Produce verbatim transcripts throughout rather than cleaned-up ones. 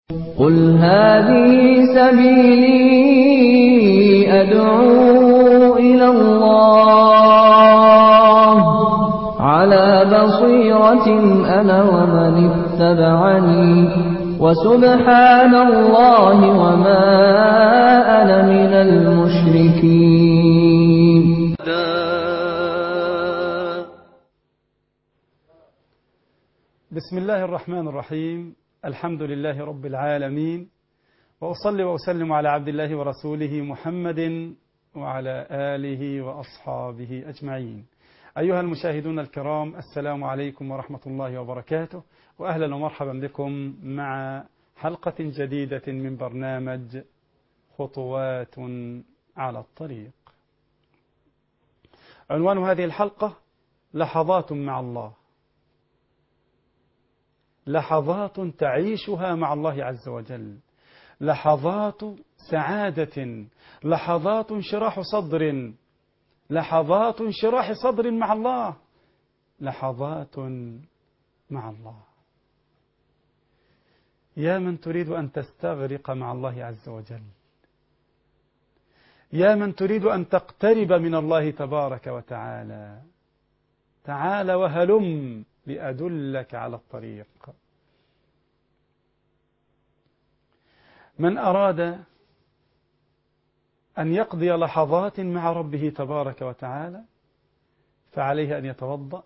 قل هذه سبيلي أدعو إلى الله على بصيرة أنا ومن اتبعني وسبحان الله وما أنا من المشركين. بسم الله الرحمن الرحيم. الحمد لله رب العالمين، وأصلي وأسلم على عبد الله ورسوله محمد وعلى آله وأصحابه أجمعين. أيها المشاهدون الكرام، السلام عليكم ورحمة الله وبركاته، وأهلا ومرحبا بكم مع حلقة جديدة من برنامج خطوات على الطريق. عنوان هذه الحلقة: لحظات مع الله، لحظات تعيشها مع الله عز وجل، لحظات سعادة، لحظات انشراح صدر، لحظات انشراح صدر مع الله، لحظات مع الله. يا من تريد أن تستغرق مع الله عز وجل، يا من تريد أن تقترب من الله تبارك وتعالى، تعال وهلم لأدلك على الطريق. من أراد أن يقضي لحظات مع ربه تبارك وتعالى فعليه أن يتوضأ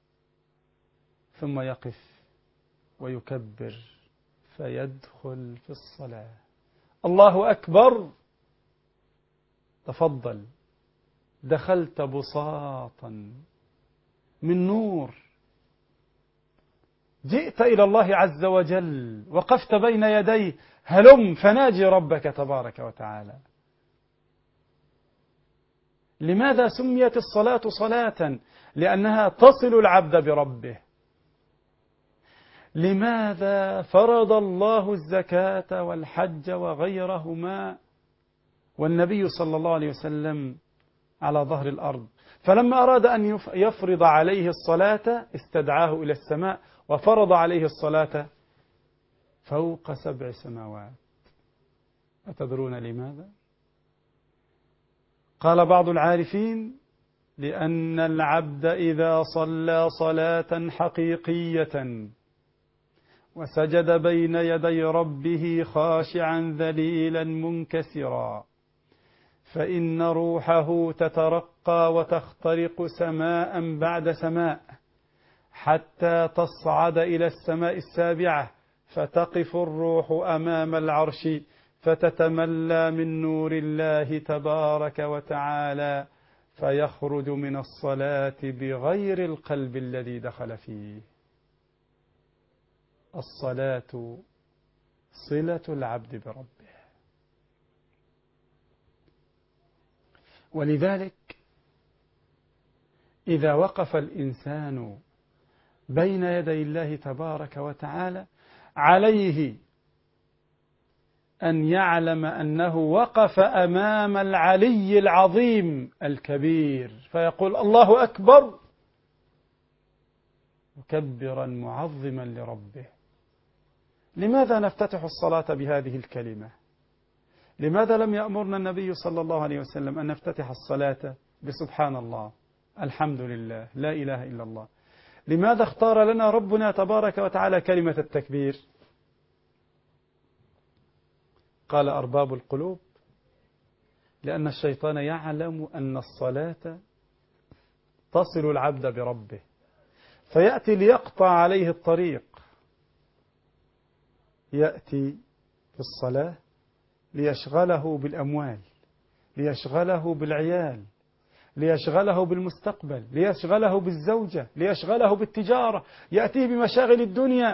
ثم يقف ويكبر فيدخل في الصلاة. الله أكبر، تفضل، دخلت بساطا من نور، جئت إلى الله عز وجل، وقفت بين يديه، هلم فناجي ربك تبارك وتعالى. لماذا سميت الصلاة صلاة؟ لأنها تصل العبد بربه. لماذا فرض الله الزكاة والحج وغيرهما والنبي صلى الله عليه وسلم على ظهر الأرض؟ فلما أراد أن يفرض عليه الصلاة استدعاه إلى السماء وفرض عليه الصلاة فوق سبع سماوات. أتدرون لماذا؟ قال بعض العارفين: لأن العبد إذا صلى صلاة حقيقية وسجد بين يدي ربه خاشعا ذليلا منكسرا فإن روحه تترقى وتخترق سماء بعد سماء حتى تصعد إلى السماء السابعة، فتقف الروح أمام العرش فتتملى من نور الله تبارك وتعالى، فيخرج من الصلاة بغير القلب الذي دخل فيه. الصلاة صلة العبد بربه. ولذلك إذا وقف الإنسان بين يدي الله تبارك وتعالى عليه أن يعلم أنه وقف أمام العلي العظيم الكبير، فيقول: الله أكبر، مكبرا معظما لربه. لماذا نفتتح الصلاة بهذه الكلمة؟ لماذا لم يأمرنا النبي صلى الله عليه وسلم أن نفتتح الصلاة بسبحان الله، الحمد لله، لا إله إلا الله؟ لماذا اختار لنا ربنا تبارك وتعالى كلمة التكبير؟ قال أرباب القلوب: لأن الشيطان يعلم أن الصلاة تصل العبد بربه، فيأتي ليقطع عليه الطريق. يأتي في الصلاة ليشغله بالأموال، ليشغله بالعيال، ليشغله بالمستقبل، ليشغله بالزوجة، ليشغله بالتجارة، يأتيه بمشاغل الدنيا،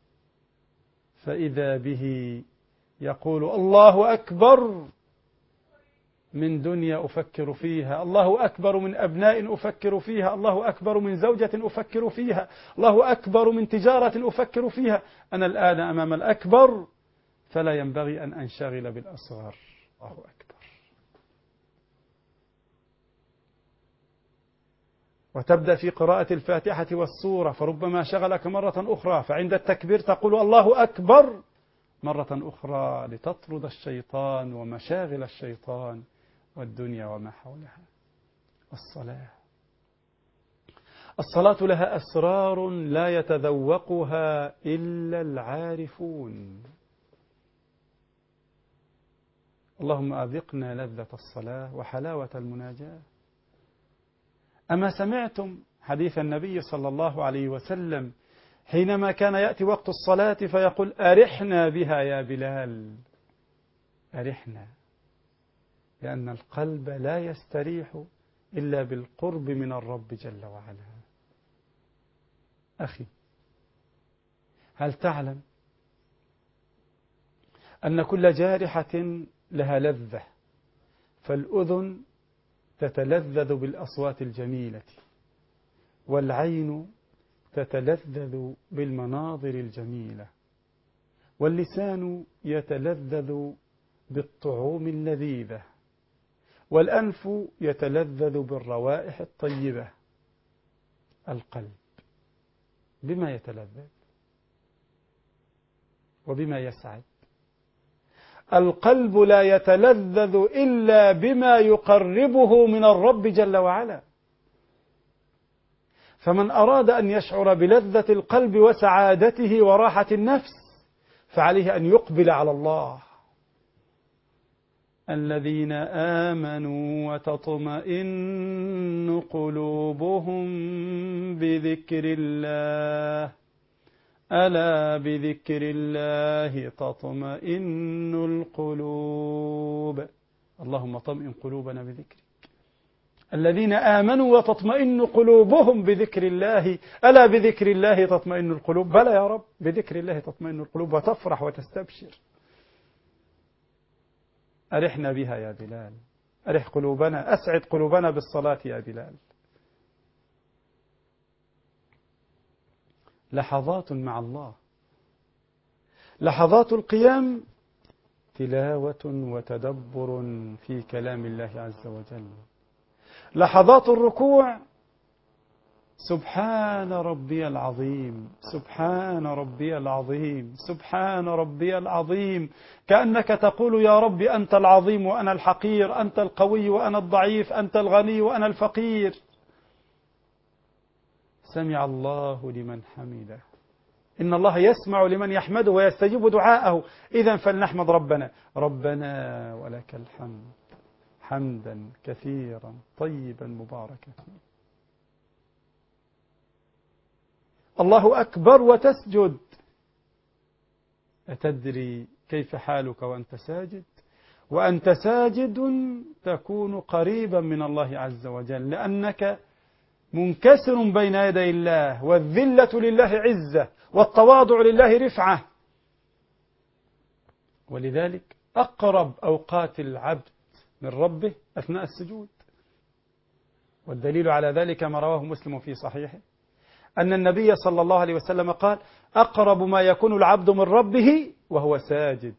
فإذا به يقول: الله أكبر من دنيا أفكر فيها، الله أكبر من أبناء أفكر فيها، الله أكبر من زوجة أفكر فيها، الله أكبر من تجارة أفكر فيها. أنا الآن أمام الأكبر، فلا ينبغي أن أنشغل بالأصغر. الله أكبر. وتبدأ في قراءة الفاتحة والسورة، فربما شغلك مرة أخرى، فعند التكبير تقول الله أكبر مرة أخرى لتطرد الشيطان ومشاغل الشيطان والدنيا وما حولها. الصلاة الصلاة لها أسرار لا يتذوقها إلا العارفون. اللهم أذقنا لذة الصلاة وحلاوة المناجاة. أما سمعتم حديث النبي صلى الله عليه وسلم حينما كان يأتي وقت الصلاة فيقول أرحنا بها يا بلال، أرحنا، لأن القلب لا يستريح إلا بالقرب من الرب جل وعلا. أخي، هل تعلم أن كل جارحة لها لذة؟ فالأذن تتلذذ بالأصوات الجميلة، والعين تتلذذ بالمناظر الجميلة، واللسان يتلذذ بالطعوم اللذيذة، والأنف يتلذذ بالروائح الطيبة. القلب بما يتلذذ وبما يسعد؟ القلب لا يتلذذ إلا بما يقربه من الرب جل وعلا. فمن أراد أن يشعر بلذة القلب وسعادته وراحة النفس فعليه أن يقبل على الله. الذين آمنوا وتطمئن قلوبهم بذكر الله، ألا بذكر الله تطمئن القلوب. اللهم طمئن قلوبنا بذكرك. الذين آمنوا وتطمئن قلوبهم بذكر الله، ألا بذكر الله تطمئن القلوب. بلى يا رب، بذكر الله تطمئن القلوب وتفرح وتستبشر. أرحنا بها يا بلال، أرح قلوبنا، أسعد قلوبنا بالصلاة يا بلال. لحظات مع الله، لحظات القيام تلاوة وتدبر في كلام الله عز وجل. لحظات الركوع سبحان ربي العظيم، سبحان ربي العظيم، سبحان ربي العظيم، كأنك تقول يا رب أنت العظيم وأنا الحقير، أنت القوي وأنا الضعيف، أنت الغني وأنا الفقير. سمع الله لمن حمده. إن الله يسمع لمن يحمده ويستجيب دعاءه. إذن فلنحمد ربنا. ربنا ولك الحمد حمدا كثيرا طيبا مباركا فيه. الله أكبر وتسجد. أتدري كيف حالك وأنت ساجد؟ وأنت ساجد تكون قريبا من الله عز وجل، لأنك منكسر بين يدي الله، والذلة لله عزة، والتواضع لله رفعة. ولذلك أقرب أوقات العبد من ربه أثناء السجود. والدليل على ذلك ما رواه مسلم في صحيحه أن النبي صلى الله عليه وسلم قال أقرب ما يكون العبد من ربه وهو ساجد.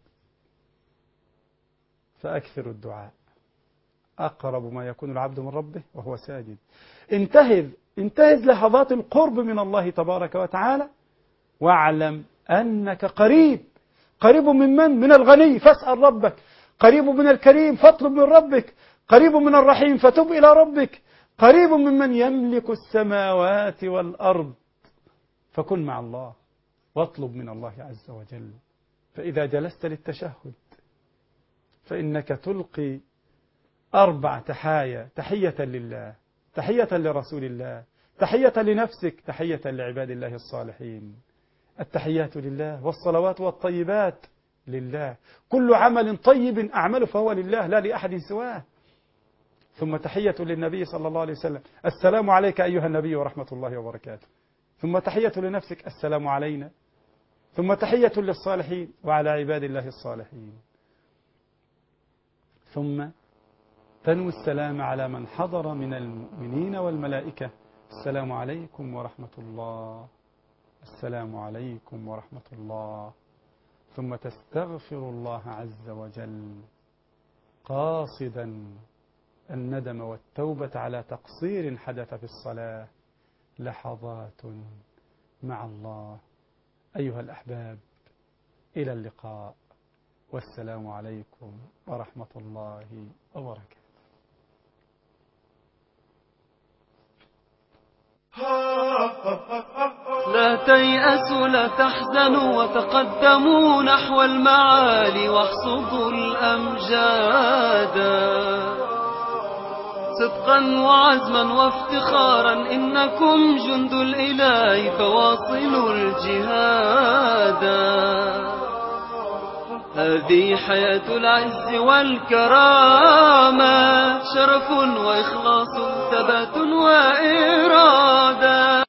فأكثر الدعاء. أقرب ما يكون العبد من ربه وهو ساجد. انتهز انتهز لحظات القرب من الله تبارك وتعالى، واعلم أنك قريب. قريب من من؟ من الغني فاسأل ربك، قريب من الكريم فاطلب من ربك، قريب من الرحيم فتب إلى ربك، قريب ممن يملك السماوات والأرض. فكن مع الله واطلب من الله عز وجل. فإذا جلست للتشهد فإنك تلقي أربع تحايا: تحية لله، تحية لرسول الله، تحية لنفسك، تحية لعباد الله الصالحين. التحيات لله والصلوات والطيبات لله. كل عمل طيب أعمله فهو لله لا لأحد سواه. ثم تحية للنبي صلى الله عليه وسلم: السلام عليك أيها النبي ورحمة الله وبركاته. ثم تحية لنفسك: السلام علينا. ثم تحية للصالحين وعلى عباد الله الصالحين. ثم تنوي السلام على من حضر من المؤمنين والملائكة: السلام عليكم ورحمة الله، السلام عليكم ورحمة الله. ثم تستغفر الله عز وجل قاصدا الندم والتوبة على تقصير حدث في الصلاة. لحظات مع الله. أيها الأحباب، إلى اللقاء، والسلام عليكم ورحمة الله وبركاته. لا تيأسوا لا تحزنوا وتقدموا نحو المعالي واحصدوا الأمجاد صدقا وعزما وافتخارا، إنكم جند الإله فواصلوا الجهاد. هذه حياة العز والكرامة، شرف وإخلاص ثبات وإرادة.